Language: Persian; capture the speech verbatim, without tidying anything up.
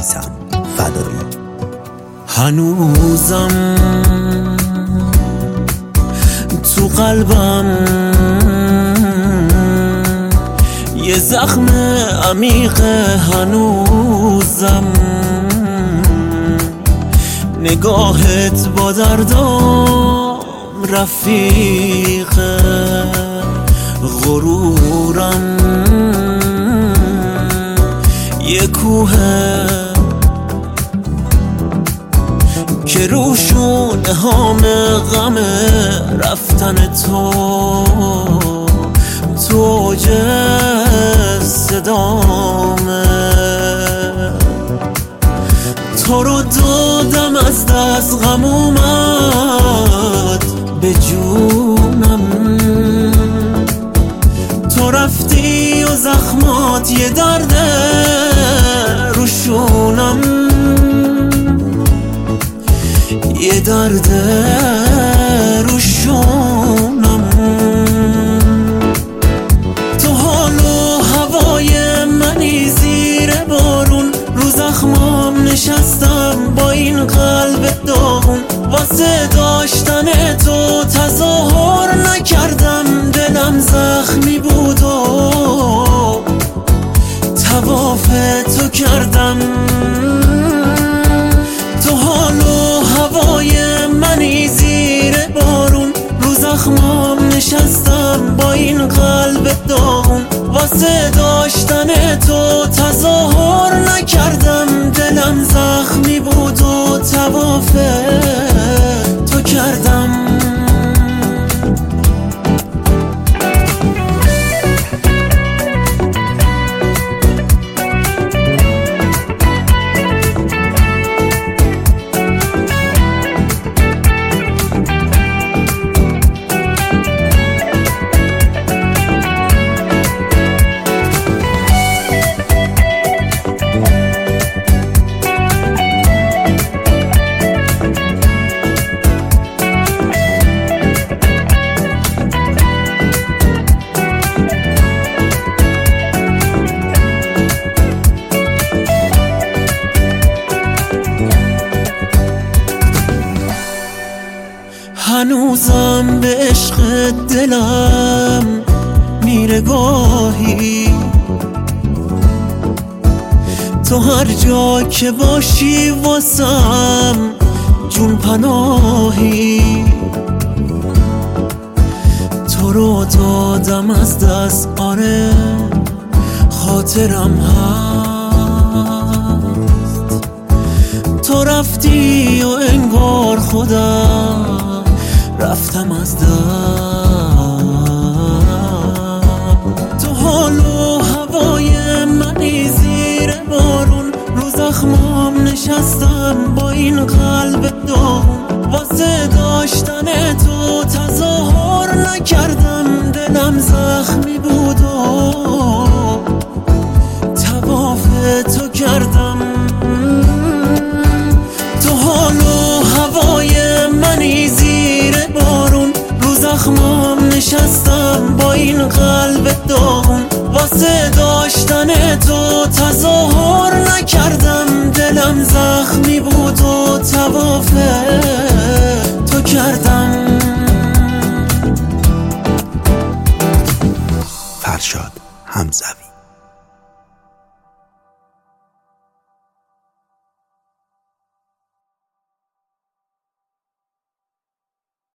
میثم فدایی. هنوزم تو قلبم یه زخم عمیق، هنوزم نگاهت با دردام رفیقه. غرورم یه کوهه که روشونه هام غم رفتن تو تو اوج صدامه. تو رو دادم از دست، غم اومد به جونم. تو رفتی و زخمات یه درده روشونم، یه درده روشونم. تو حال و هوای منی زیر بارون، رو زخمام نشستم با این قلب داغون. واسه داشتن تو تظاهر نکردم، دلم زخمی بود و طواف تو کردم. تو حال و هوای منی زیر بارون، رو زخمام نشستم با این قلب داغون. واسه داشتن تو تظاهر نکردم، دلم زخمی بود و طواف تو کردم. هنوزم به عشق دلم میره گاهی، تو هر جا که باشی واسم جون پناهی. تو رو دادم از دست، آره خاطرم هست. تو رفتی و انگار خودم رفتم از دست. تو حال و هوای منی زیر بارون، رو زخمام نشستم با این قلب داغون. واسه داشتن تو تظاهر نکردم، دلم زخمی بود و طواف تو کردم. تو حال و هوای منی زیر بارون، رو زخمام نشستم با این قلب داغون. واسه داشتن تو تظاهر نکردم، دلم زخمی بود و طواف تو کردم. فرشاد حمزوی.